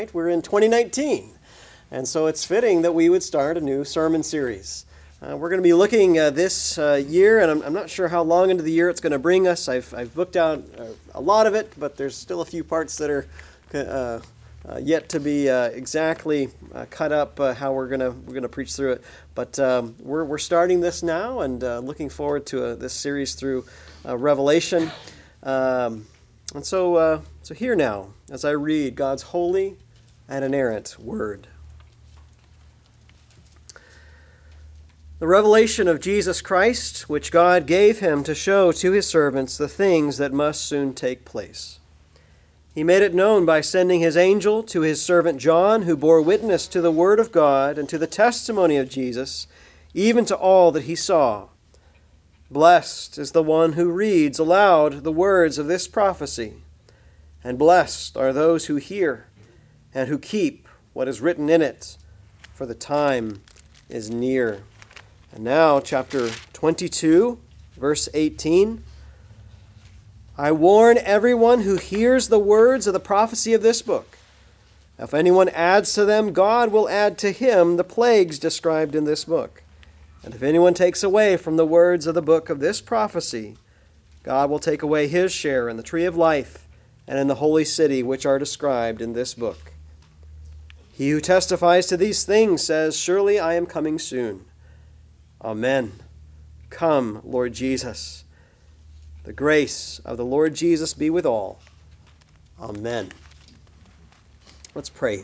We're in 2019, and so it's fitting that we would start a new sermon series. We're going to be looking this year, and I'm not sure how long into the year it's going to bring us. I've booked out a lot of it, but there's still a few parts that are yet to be exactly cut up how we're gonna preach through it. But we're starting this now, and looking forward to this series through Revelation. So here now, as I read God's holy and inerrant word. The revelation of Jesus Christ, which God gave him to show to his servants the things that must soon take place. He made it known by sending his angel to his servant John, who bore witness to the word of God and to the testimony of Jesus, even to all that he saw. Blessed is the one who reads aloud the words of this prophecy, and blessed are those who hear and who keep what is written in it, for the time is near. And now, chapter 22, verse 18. I warn everyone who hears the words of the prophecy of this book. If anyone adds to them, God will add to him the plagues described in this book. And if anyone takes away from the words of the book of this prophecy, God will take away his share in the tree of life and in the holy city which are described in this book. He who testifies to these things says, Surely I am coming soon. Amen. Come, Lord Jesus. The grace of the Lord Jesus be with all. Amen. Let's pray.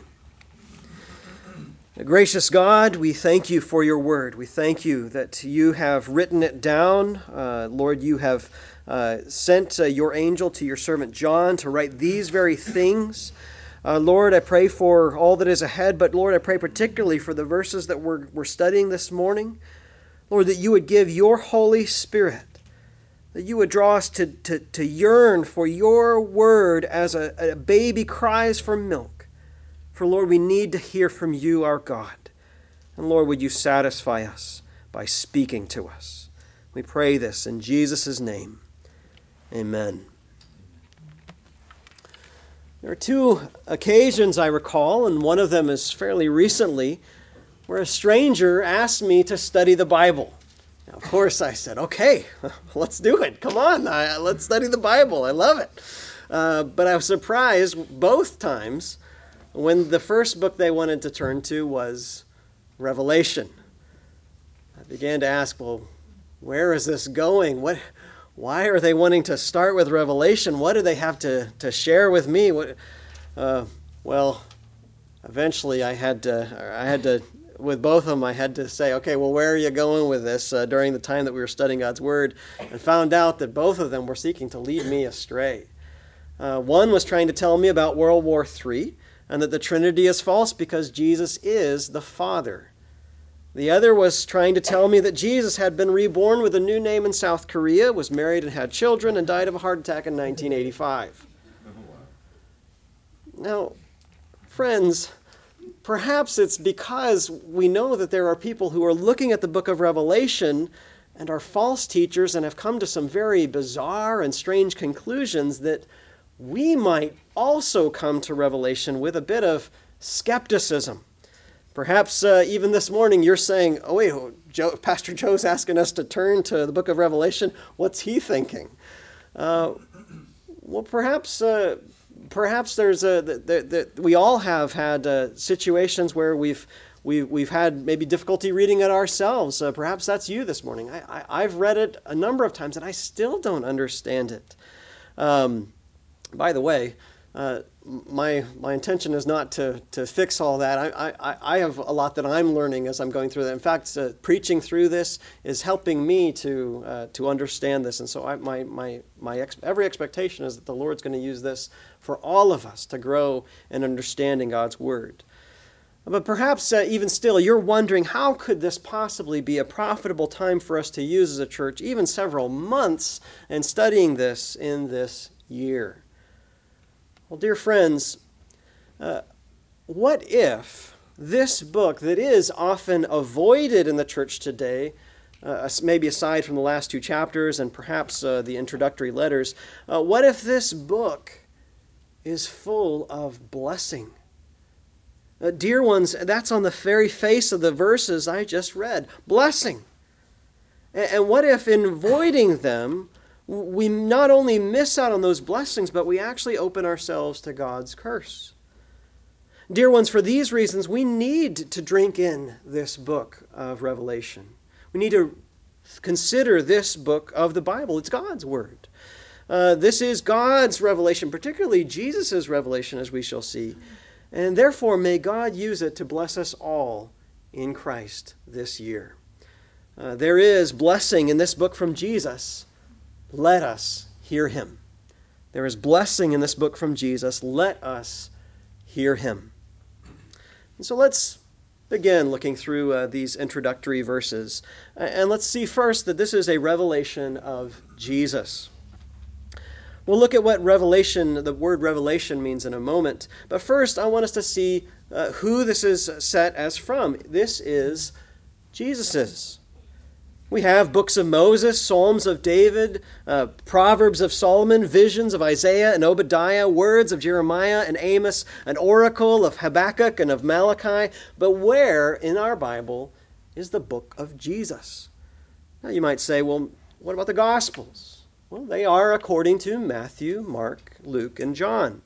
Gracious God, we thank you for your word. We thank you that you have written it down. Lord, you have sent your angel to your servant John to write these very things. Lord, I pray for all that is ahead, but Lord, I pray particularly for the verses that we're studying this morning. Lord, that you would give your Holy Spirit, that you would draw us to yearn for your word as a baby cries for milk. For Lord, we need to hear from you, our God. And Lord, would you satisfy us by speaking to us? We pray this in Jesus' name. Amen. There are two occasions I recall, and one of them is fairly recently, where a stranger asked me to study the Bible. Now, of course, I said, okay, let's do it. Come on, let's study the Bible. I love it. But I was surprised both times when the first book they wanted to turn to was Revelation. I began to ask, well, where is this going? Why are they wanting to start with Revelation? What do they have to share with me? Well, eventually I had to, with both of them, I had to say, okay, well, where are you going with this during the time that we were studying God's Word? And found out that both of them were seeking to lead me astray. One was trying to tell me about World War III and that the Trinity is false because Jesus is the Father. The other was trying to tell me that Jesus had been reborn with a new name in South Korea, was married and had children, and died of a heart attack in 1985. Now, friends, perhaps it's because we know that there are people who are looking at the book of Revelation and are false teachers and have come to some very bizarre and strange conclusions that we might also come to Revelation with a bit of skepticism. Perhaps even this morning you're saying, oh wait, Pastor Joe's asking us to turn to the book of Revelation. What's he thinking? Well, perhaps there's we all have had situations where we've had maybe difficulty reading it ourselves. Perhaps that's you this morning. I've read it a number of times and I still don't understand it. By the way, my intention is not to fix all that. I have a lot that I'm learning as I'm going through that. In fact, preaching through this is helping me to understand this. And so every expectation is that the Lord's going to use this for all of us to grow in understanding God's Word. But perhaps even still, you're wondering, how could this possibly be a profitable time for us to use as a church, even several months, in studying this in this year? Well, dear friends, what if this book that is often avoided in the church today, maybe aside from the last two chapters and perhaps the introductory letters, what if this book is full of blessing? Dear ones, that's on the very face of the verses I just read. Blessing. And what if in avoiding them, we not only miss out on those blessings, but we actually open ourselves to God's curse? Dear ones, for these reasons, we need to drink in this book of Revelation. We need to consider this book of the Bible. It's God's Word. This is God's revelation, particularly Jesus' revelation, as we shall see. And therefore, may God use it to bless us all in Christ this year. There is blessing in this book from Jesus. Let us hear him. There is blessing in this book from Jesus. Let us hear him. And so let's begin looking through these introductory verses. And let's see first that this is a revelation of Jesus. We'll look at what revelation, the word revelation, means in a moment. But first, I want us to see who this is set as from. This is Jesus's. We have books of Moses, Psalms of David, Proverbs of Solomon, visions of Isaiah and Obadiah, words of Jeremiah and Amos, an oracle of Habakkuk and of Malachi. But where in our Bible is the book of Jesus? Now you might say, well, what about the Gospels? Well, they are according to Matthew, Mark, Luke, and John.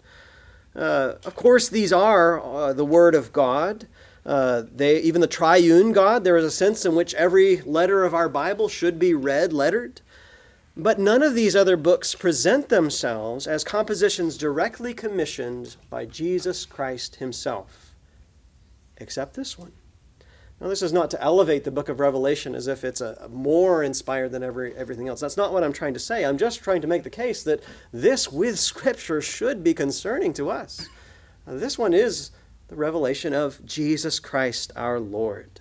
Of course, these are the Word of God. Even the triune God, there is a sense in which every letter of our Bible should be read lettered. But none of these other books present themselves as compositions directly commissioned by Jesus Christ himself, except this one. Now, this is not to elevate the book of Revelation as if it's a more inspired than everything else. That's not what I'm trying to say. I'm just trying to make the case that this with Scripture should be concerning to us. This one is the revelation of Jesus Christ our Lord.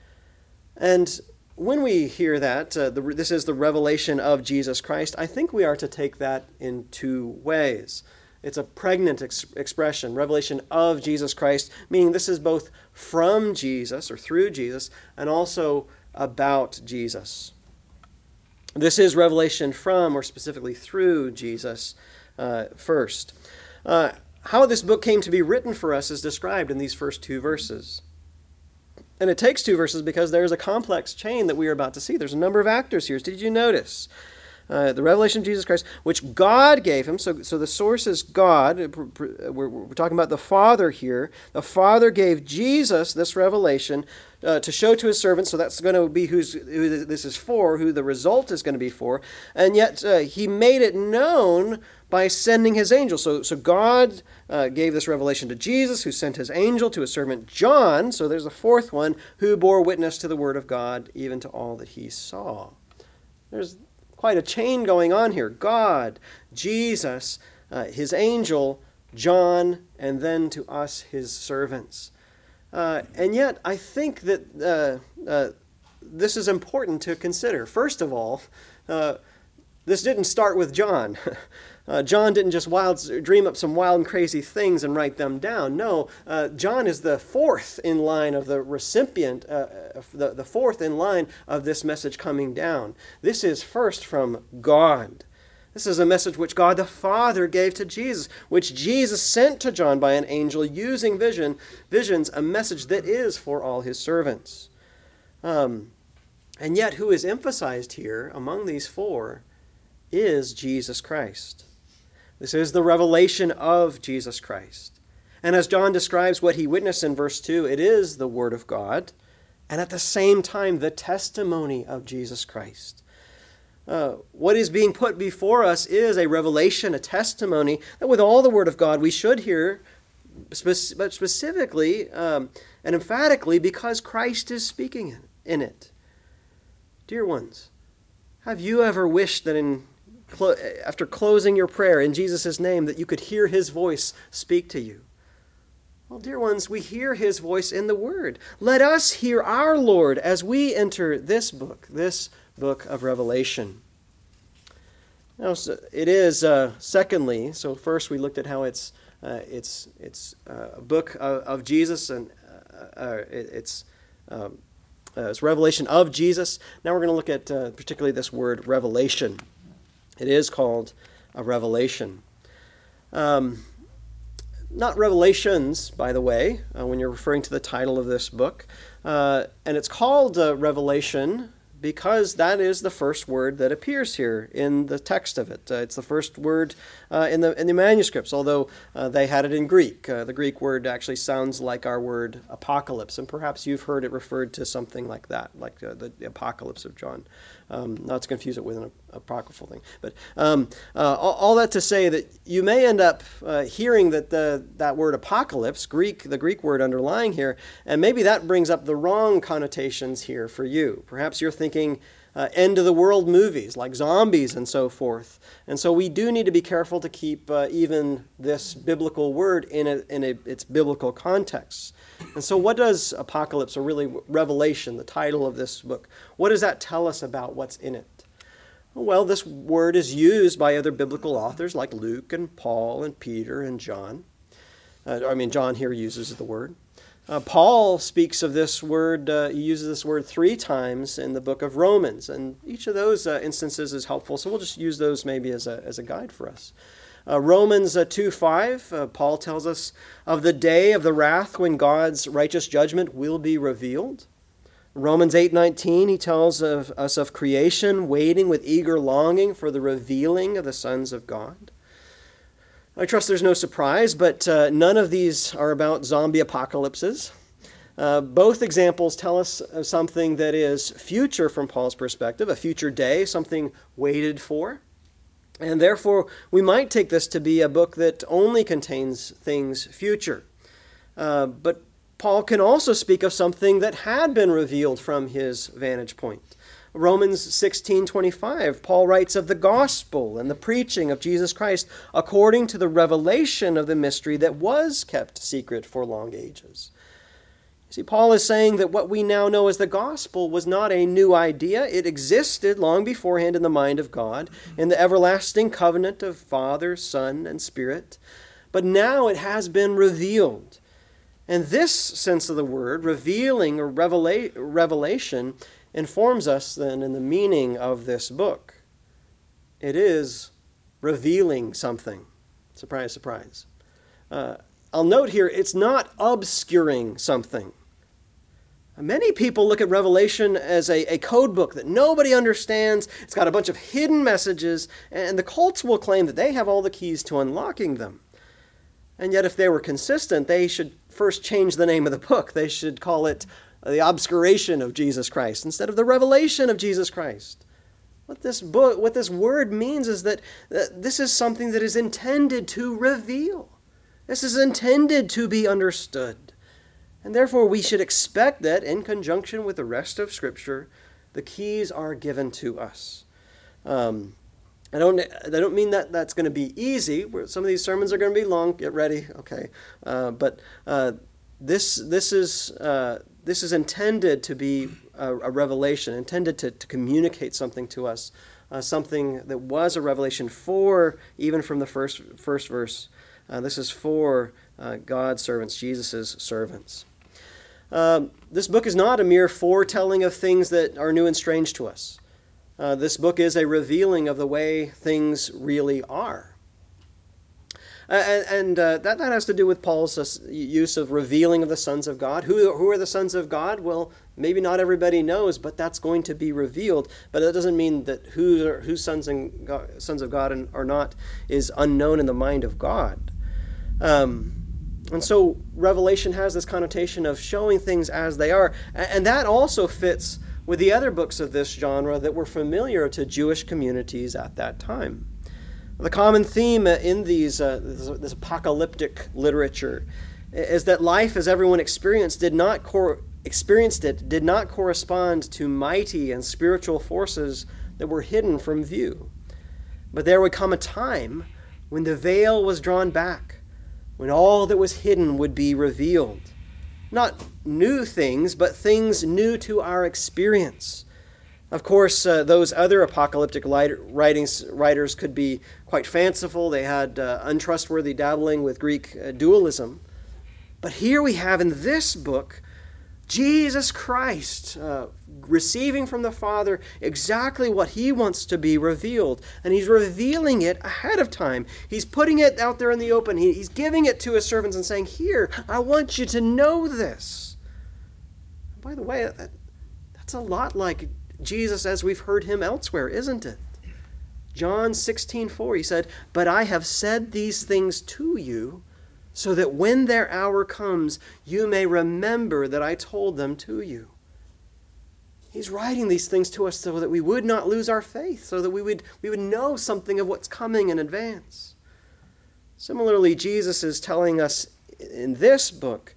And when we hear that, this is the revelation of Jesus Christ, I think we are to take that in two ways. It's a pregnant expression, revelation of Jesus Christ, meaning this is both from Jesus or through Jesus and also about Jesus. This is revelation from or specifically through Jesus first. How this book came to be written for us is described in these first two verses. And it takes two verses because there's a complex chain that we are about to see. There's a number of actors here. Did you notice? The revelation of Jesus Christ, which God gave him. So the source is God. We're talking about the Father here. The Father gave Jesus this revelation to show to his servants. So that's going to be who this is for, who the result is going to be for. And yet he made it known by sending his angel. So God gave this revelation to Jesus, who sent his angel to his servant John. So there's a fourth one, who bore witness to the word of God, even to all that he saw. There's quite a chain going on here. God, Jesus, his angel, John, and then to us, his servants. And yet, I think that this is important to consider. First of all, this didn't start with John. John didn't just dream up some wild and crazy things and write them down. No, John is the fourth in line of the recipient, the fourth in line of this message coming down. This is first from God. This is a message which God the Father gave to Jesus, which Jesus sent to John by an angel using visions, a message that is for all his servants. And yet, who is emphasized here among these four is Jesus Christ. This is the revelation of Jesus Christ. And as John describes what he witnessed in verse 2, it is the Word of God, and at the same time, the testimony of Jesus Christ. What is being put before us is a revelation, a testimony, that with all the Word of God we should hear, but specifically and emphatically because Christ is speaking in it. Dear ones, have you ever wished that after closing your prayer in Jesus' name that you could hear his voice speak to you? Well, dear ones, we hear his voice in the Word. Let us hear our Lord as we enter this book of Revelation. Now, so it is, secondly, so first we looked at how it's a book of Jesus, and it's revelation of Jesus. Now we're going to look at particularly this word revelation. It is called a revelation. not revelations, by the way, when you're referring to the title of this book. And it's called Revelation because that is the first word that appears here in the text of it. It's the first word in the manuscripts, although they had it in Greek. The Greek word actually sounds like our word apocalypse, and perhaps you've heard it referred to something like that, like the apocalypse of John. Not to confuse it with an apocryphal thing. But all that to say that you may end up hearing that word apocalypse, the Greek word underlying here, and maybe that brings up the wrong connotations here for you. Perhaps you're thinking end of the world movies like zombies and so forth. And so we do need to be careful to keep even this biblical word in its biblical context. And so what does apocalypse, or really Revelation, the title of this book, what does that tell us about what's in it? Well, this word is used by other biblical authors like Luke and Paul and Peter and John. John here uses the word. Paul speaks of this word, he uses this word 3 times in the book of Romans, and each of those instances is helpful, so we'll just use those maybe as a guide for us. Romans 2:5, Paul tells us of the day of the wrath when God's righteous judgment will be revealed. Romans 8:19, he tells us of creation waiting with eager longing for the revealing of the sons of God. I trust there's no surprise, but none of these are about zombie apocalypses. Both examples tell us of something that is future from Paul's perspective, a future day, something waited for. And therefore, we might take this to be a book that only contains things future. But Paul can also speak of something that had been revealed from his vantage point. Romans 16:25, Paul writes of the gospel and the preaching of Jesus Christ according to the revelation of the mystery that was kept secret for long ages. See, Paul is saying that what we now know as the gospel was not a new idea. It existed long beforehand in the mind of God, in the everlasting covenant of Father, Son, and Spirit. But now it has been revealed. And this sense of the word, revealing or revelation, informs us then in the meaning of this book. It is revealing something. Surprise, surprise. I'll note here, it's not obscuring something. Many people look at Revelation as a code book that nobody understands. It's got a bunch of hidden messages, and the cults will claim that they have all the keys to unlocking them. And yet, if they were consistent, they should first change the name of the book. They should call it the obscuration of Jesus Christ instead of the revelation of Jesus Christ. What this word means is that this is something that is intended to reveal. This is intended to be understood. And therefore, we should expect that in conjunction with the rest of Scripture, the keys are given to us. I don't mean that that's going to be easy. Some of these sermons are going to be long. Get ready, okay? But this is intended to be a revelation, intended to communicate something to us, something that was a revelation for, even from the first verse. This is for God's servants, Jesus' servants. This book is not a mere foretelling of things that are new and strange to us. This book is a revealing of the way things really are. And that has to do with Paul's use of revealing of the sons of God. Who are the sons of God? Well, maybe not everybody knows, but that's going to be revealed. But that doesn't mean that who sons of God are not is unknown in the mind of God. And so Revelation has this connotation of showing things as they are. And that also fits with the other books of this genre that were familiar to Jewish communities at that time. The common theme in this apocalyptic literature is that life as everyone experienced did not correspond to mighty and spiritual forces that were hidden from view. But there would come a time when the veil was drawn back, when all that was hidden would be revealed. Not new things, but things new to our experience. Of course, those other apocalyptic writers could be quite fanciful. They had untrustworthy dabbling with Greek dualism. But here we have in this book Jesus Christ, receiving from the Father exactly what he wants to be revealed. And he's revealing it ahead of time. He's putting it out there in the open. He's giving it to his servants and saying, here, I want you to know this. By the way, that's a lot like Jesus as we've heard him elsewhere, isn't it? John 16:4, he said, "But I have said these things to you, so that when their hour comes, you may remember that I told them to you." He's writing these things to us so that we would not lose our faith, so that we would know something of what's coming in advance. Similarly, Jesus is telling us in this book,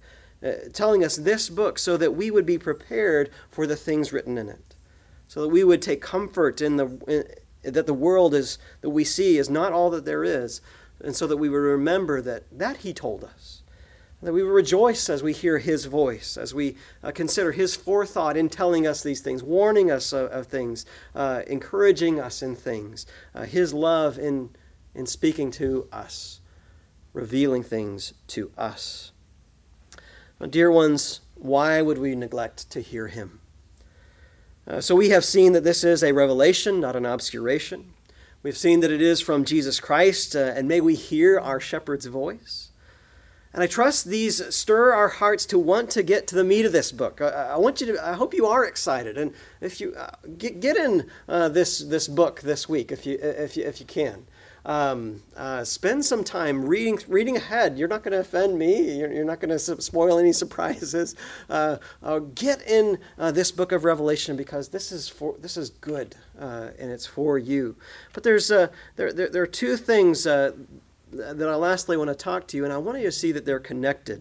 so that we would be prepared for the things written in it, so that we would take comfort that the world that we see is not all that there is, and so that we would remember that he told us, that we would rejoice as we hear his voice, as we consider his forethought in telling us these things, warning us of things, encouraging us in things, his love in speaking to us, revealing things to us. Now, dear ones, why would we neglect to hear him? So we have seen that this is a revelation, not an obscuration. We've seen that it is from Jesus Christ, and may we hear our shepherd's voice. And I trust these stir our hearts to want to get to the meat of this book. I hope you are excited, and if you get in this book this week, if you can. Spend some time reading ahead. You're not going to offend me. You're not going to spoil any surprises. Get in this book of Revelation, because this is good, and it's for you. But there are two things that I lastly want to talk to you, and I want you to see that they're connected.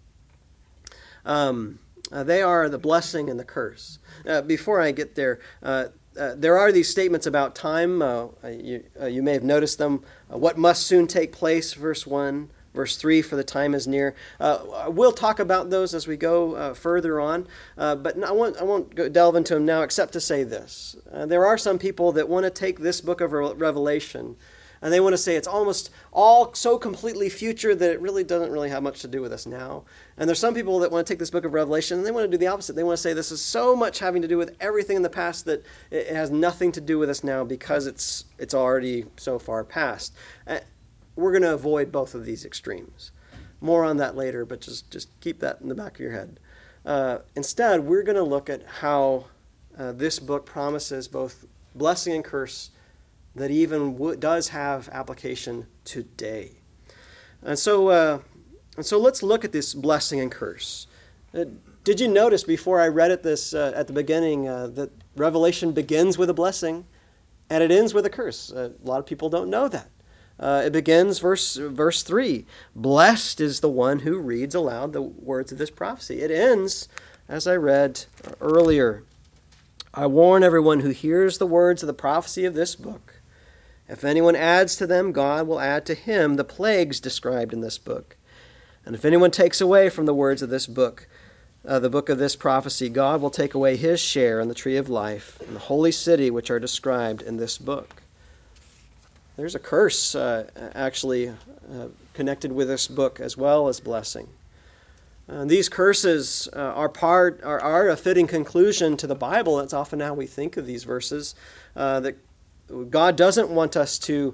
They are the blessing and the curse. Before I get there, there are these statements about time. You may have noticed them. What must soon take place, verse 1. Verse 3, for the time is near. We'll talk about those as we go further on, but I won't delve into them now except to say this. There are some people that want to take this book of Revelation, and they want to say it's almost all so completely future that it really doesn't really have much to do with us now. And there's some people that want to take this book of Revelation and they want to do the opposite. They want to say this is so much having to do with everything in the past that it has nothing to do with us now because it's already so far past. We're going to avoid both of these extremes. More on that later, but just keep that in the back of your head. Instead, we're going to look at how this book promises both blessing and curse that even does have application today. And so let's look at this blessing and curse. Did you notice before I read it at the beginning that Revelation begins with a blessing and it ends with a curse? A lot of people don't know that. It begins verse 3. Blessed is the one who reads aloud the words of this prophecy. It ends, as I read earlier. I warn everyone who hears the words of the prophecy of this book. If anyone adds to them, God will add to him the plagues described in this book. And if anyone takes away from the words of this book, the book of this prophecy, God will take away his share in the tree of life and the holy city which are described in this book. There's a curse actually connected with this book as well as blessing. These curses are a fitting conclusion to the Bible. That's often how we think of these verses, that God doesn't want us to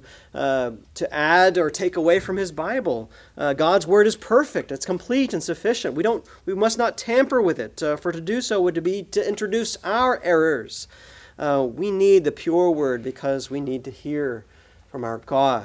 add or take away from his Bible. God's word is perfect. It's complete and sufficient. We must not tamper with it. For to do so would be to introduce our errors. We need the pure word because we need to hear from our God.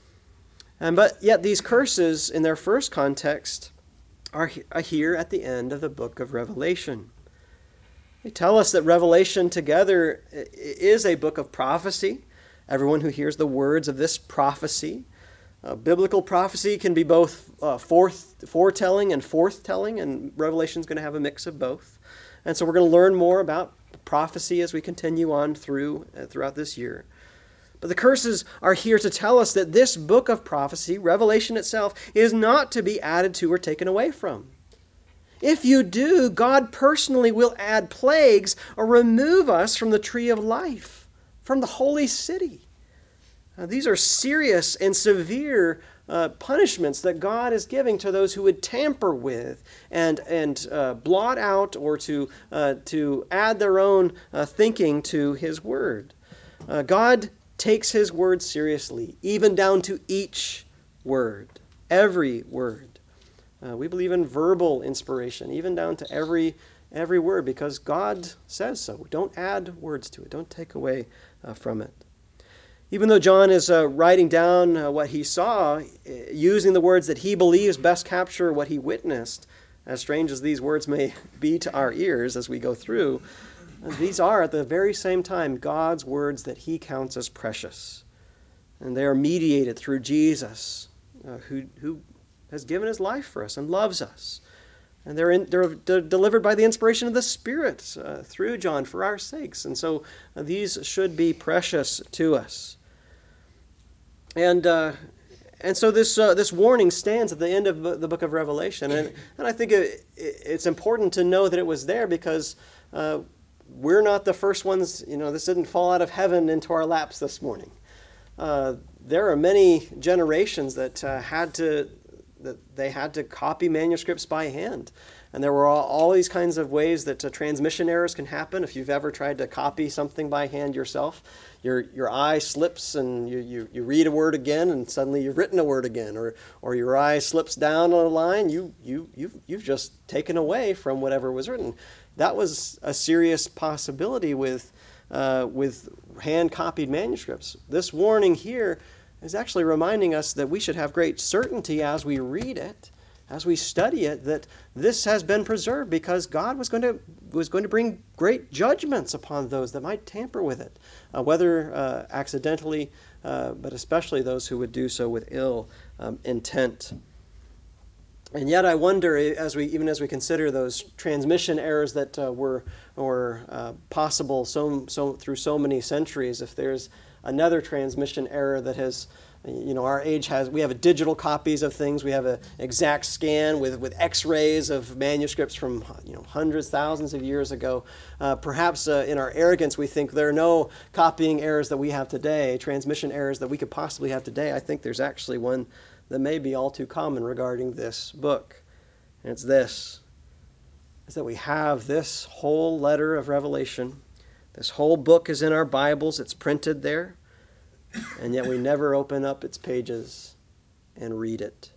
But yet these curses in their first context are here at the end of the book of Revelation. They tell us that Revelation together is a book of prophecy. Everyone who hears the words of this prophecy. Biblical prophecy can be both foretelling and forthtelling, and Revelation is going to have a mix of both. And so we're going to learn more about prophecy as we continue on throughout this year. But the curses are here to tell us that this book of prophecy, Revelation itself, is not to be added to or taken away from. If you do, God personally will add plagues or remove us from the tree of life, from the holy city. These are serious and severe punishments that God is giving to those who would tamper with and blot out or to add their own thinking to his word. God takes his word seriously, even down to each word, every word. We believe in verbal inspiration, even down to every word, because God says so. Don't add words to it. Don't take away from it. Even though John is writing down what he saw, using the words that he believes best capture what he witnessed, as strange as these words may be to our ears as we go through, these are at the very same time God's words that he counts as precious. And they are mediated through Jesus, who has given his life for us and loves us. And they're delivered by the inspiration of the Spirit through John for our sakes. And so these should be precious to us. And so this warning stands at the end of the book of Revelation. And I think it's important to know that it was there because we're not the first ones. This didn't fall out of heaven into our laps this morning. There are many generations that had to copy manuscripts by hand. And there were all these kinds of ways that transmission errors can happen. If you've ever tried to copy something by hand yourself, your eye slips and you read a word again, and suddenly you've written a word again, or your eye slips down on a line, you've just taken away from whatever was written. That was a serious possibility with hand-copied manuscripts. This warning here is actually reminding us that we should have great certainty as we read it, as we study it, that this has been preserved because God was going to bring great judgments upon those that might tamper with it, whether accidentally, but especially those who would do so with ill intent. And yet I wonder, even as we consider those transmission errors that were possible through so many centuries, if there's another transmission error that has, our age has, we have digital copies of things, we have an exact scan with X-rays of manuscripts from hundreds, thousands of years ago. Perhaps in our arrogance we think there are no copying errors that we have today, transmission errors that we could possibly have today. I think there's actually one that may be all too common regarding this book. And it's this, is that we have this whole letter of Revelation. This whole book is in our Bibles. It's printed there. And yet we never open up its pages and read it.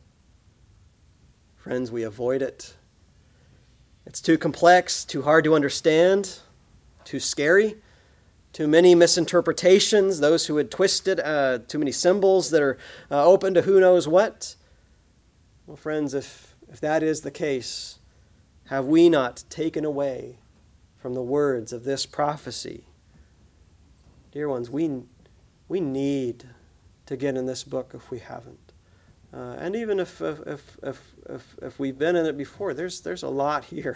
Friends, we avoid it. It's too complex, too hard to understand, too scary. Too many misinterpretations, those who had twisted, too many symbols that are open to who knows what. Well, friends, if that is the case, have we not taken away from the words of this prophecy? Dear ones, we need to get in this book if we haven't. And even if we've been in it before, there's a lot here.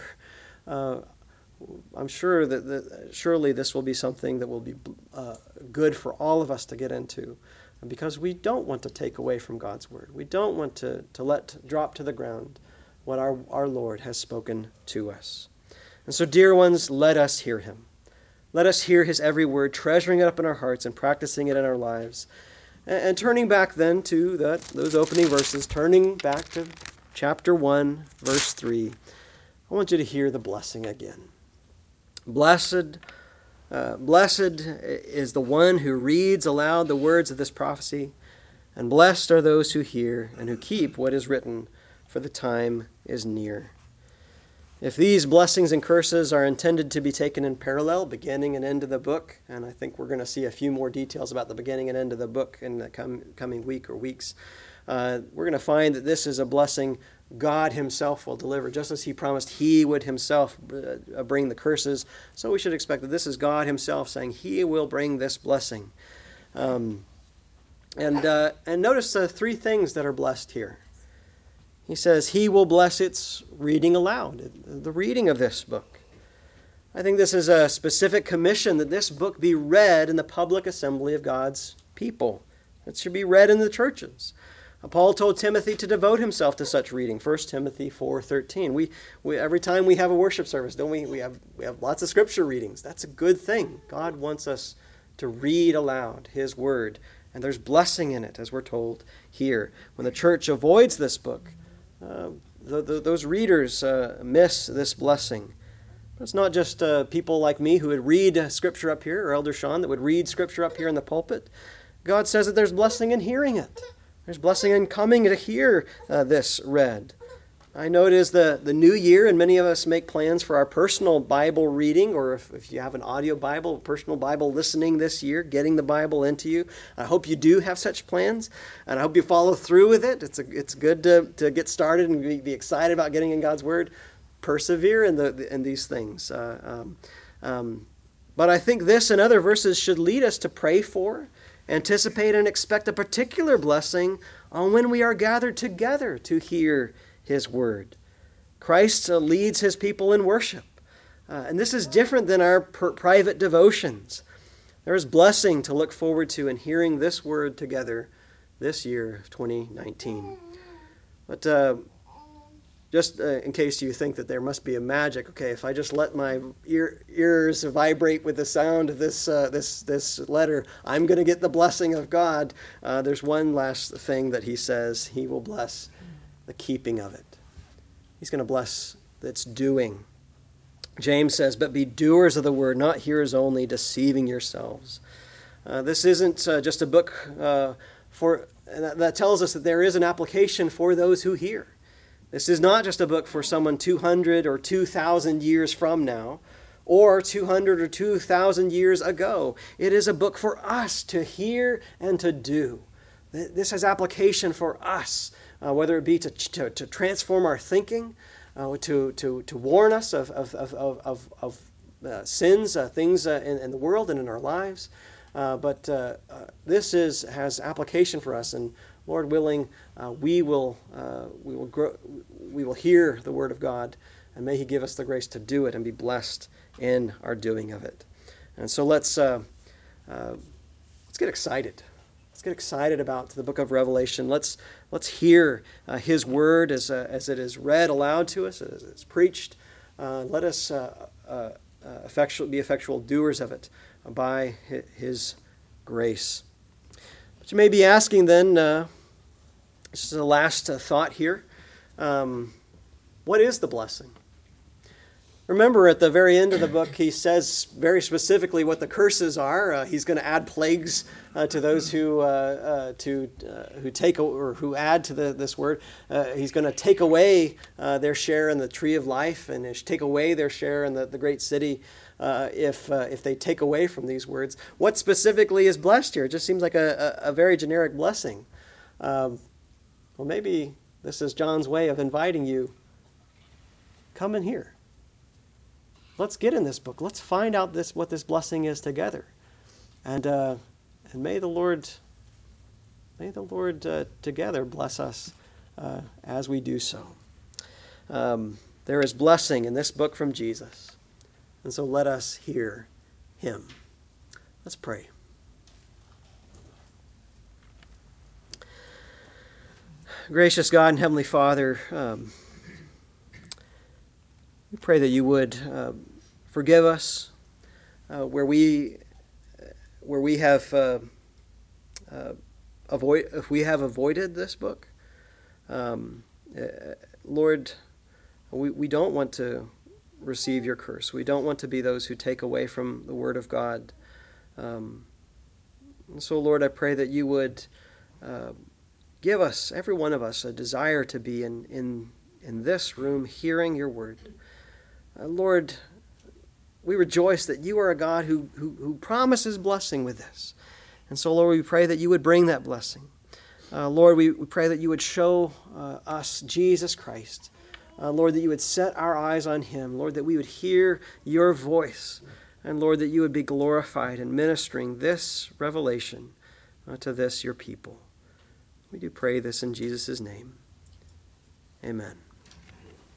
I'm sure that surely this will be something that will be good for all of us to get into, because we don't want to take away from God's word. We don't want to let drop to the ground what our Lord has spoken to us. And so, dear ones, let us hear him. Let us hear his every word, treasuring it up in our hearts and practicing it in our lives. And turning back then to those opening verses, turning back to chapter 1, verse 3, I want you to hear the blessing again. Blessed is the one who reads aloud the words of this prophecy, and blessed are those who hear and who keep what is written, for the time is near. If these blessings and curses are intended to be taken in parallel, beginning and end of the book, and I think we're going to see a few more details about the beginning and end of the book in the coming week or weeks, we're going to find that this is a blessing God himself will deliver. Just as he promised he would himself bring the curses, so we should expect that this is God himself saying he will bring this blessing. And notice the three things that are blessed here. He says he will bless its reading aloud, the reading of this book. I think this is a specific commission that this book be read in the public assembly of God's people. It should be read in the churches. Paul told Timothy to devote himself to such reading, 1 Timothy 4:13. We every time we have a worship service, don't we? We have lots of scripture readings. That's a good thing. God wants us to read aloud his word And there's blessing in it, as we're told here. When the church avoids this book, those readers miss this blessing. It's not just people like me who would read Scripture up here, or Elder Sean that would read Scripture up here in the pulpit. God says that there's blessing in hearing it. There's blessing in coming to hear this read. I know it is the new year, and many of us make plans for our personal Bible reading, or if you have an audio Bible, personal Bible listening this year, getting the Bible into you. I hope you do have such plans, and I hope you follow through with it. It's good to get started and be excited about getting in God's Word. Persevere in these things. But I think this and other verses should lead us to pray for, anticipate, and expect a particular blessing on when we are gathered together to hear His Word. Christ leads His people in worship. And this is different than our private devotions. There is blessing to look forward to in hearing this Word together this year, 2019. But just in case you think that there must be a magic, okay, if I just let my ears vibrate with the sound of this letter, I'm going to get the blessing of God. There's one last thing that he says. He will bless the keeping of it. He's going to bless its doing. James says, but be doers of the word, not hearers only, deceiving yourselves. This isn't just a book that tells us that there is an application for those who hear. This is not just a book for someone 200 or 2,000 years from now, or 200 or 2,000 years ago. It is a book for us to hear and to do. This has application for us, whether it be to transform our thinking, to warn us of sins, things in the world and in our lives. But this has application for us, and Lord willing, we will hear the word of God, and may He give us the grace to do it and be blessed in our doing of it. And so let's get excited. Let's get excited about the book of Revelation. Let's hear His word as it is read aloud to us, as it's preached. Let us be effectual doers of it by His grace. But you may be asking then, this is the last thought here, what is the blessing? Remember, at the very end of the book, he says very specifically what the curses are. He's going to add plagues to those who take or who add to this word. He's going to take away their share in the tree of life, and take away their share in the great city if they take away from these words. What specifically is blessed here? It just seems like a very generic blessing. Well, maybe this is John's way of inviting you. Come in here. Let's get in this book. Let's find out what this blessing is together, and may the Lord together bless us as we do so. There is blessing in this book from Jesus, and so let us hear Him. Let's pray. Gracious God and Heavenly Father, we pray that you would forgive us where we have if we have avoided this book. Lord, we don't want to receive your curse. We don't want to be those who take away from the Word of God. And so, Lord, I pray that you would give us, every one of us, a desire to be in this room hearing your Word. Lord, we rejoice that you are a God who promises blessing with this. And so, Lord, we pray that you would bring that blessing. Lord, we pray that you would show us Jesus Christ. Lord, that you would set our eyes on him. Lord, that we would hear your voice. And Lord, that you would be glorified in ministering this revelation to this, your people. We do pray this in Jesus' name. Amen.